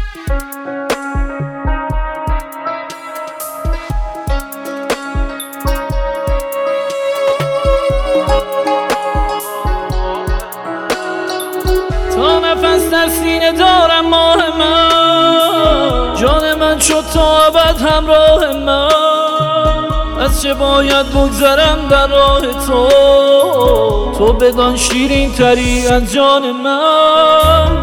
تا نفس در سینه دارم ماه من، جان من شد تا ابد همراه من. از چه باید بگذرم در راه تو بدان شیرین تری از جان من.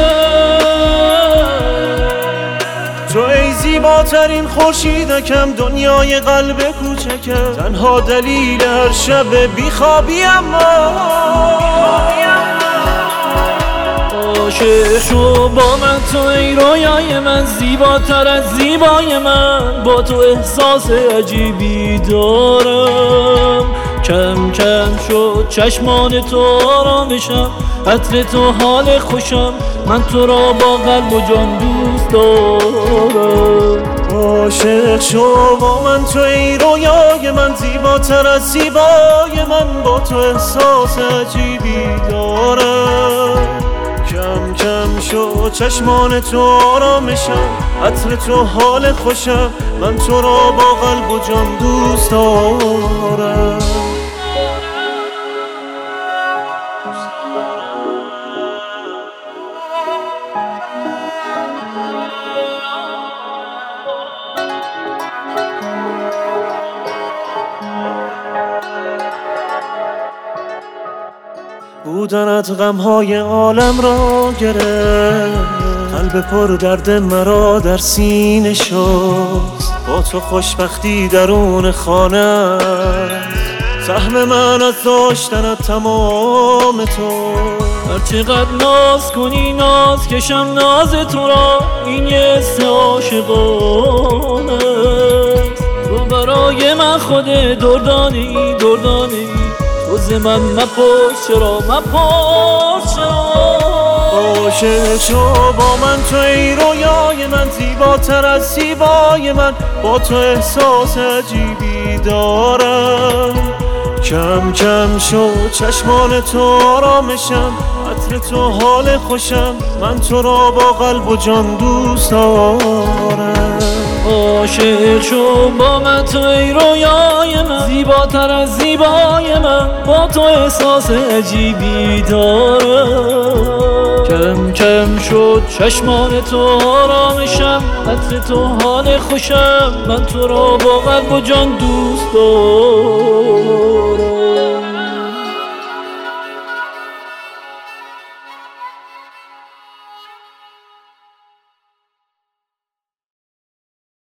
تو ای زیباترین خورشیدکم، دنیای قلب کوچکم، تنها دلیل هر شب بیخوابیم ما. عاشق شو با من تو ای رویای من، زیباتر از زیبای من، با تو احساس عجیبی دارم. کم کم شد چشمان تو آرامشم، عطر تو حال خوشم، من تو را با قلب و جان دوست دارم. عاشق شو با من تو ای رویای من، زیباتر از زیبای من، با تو احساس عجیبی دارم. کم کم شو چشمان تو آرامشم، عطر تو حال خوشم، من تو را با قلب و جان دوست دارم. بودنت غمهای عالم را گرفت، قلب پر درد مرا در سینه شست. با تو خوشبختی درون خانه، سهم من از داشتنت تمام تو. هر چقدر ناز کنی ناز کشم ناز تو را، این یه حس عاشقانه است. تو برای من خود دردانه‌ای دردانه‌ای، تو ز من مپرس چرا مپرس چرا. عاشق شو با من تو ای رویای من، زیباتر از زیبای من، با تو احساس عجیبی دارم. کم کم شو چشمان تو آرامشم، عطر تو حال خوشم، من تو را با قلب و جان دوست دارم. عاشق شو با من تو ای رویای من، زیباتر از زیبای من، با تو احساس عجیبی دارم. کم کم شد چشمان تو آرامشم، عطر تو حال خوشم، من تو را با قلب و جان دوست دارم.